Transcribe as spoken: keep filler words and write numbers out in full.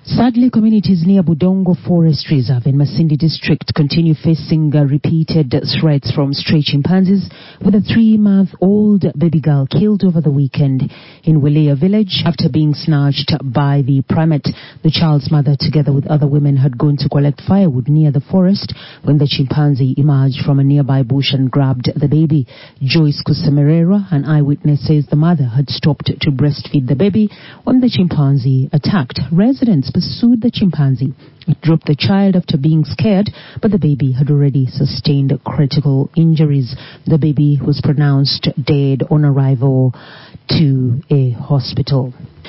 Sadly, communities near Budongo Forest Reserve in Masindi District continue facing uh, repeated threats from stray chimpanzees, with a three-month-old baby girl killed over the weekend in Welea village after being snatched by the primate. The child's mother, together with other women, had gone to collect firewood near the forest when the chimpanzee emerged from a nearby bush and grabbed the baby. Joyce Kusamerera, an eyewitness, says the mother had stopped to breastfeed the baby when the chimpanzee attacked. Residents pursued the chimpanzee. It dropped the child after being scared, but the baby had already sustained critical injuries. The baby was pronounced dead on arrival to a hospital.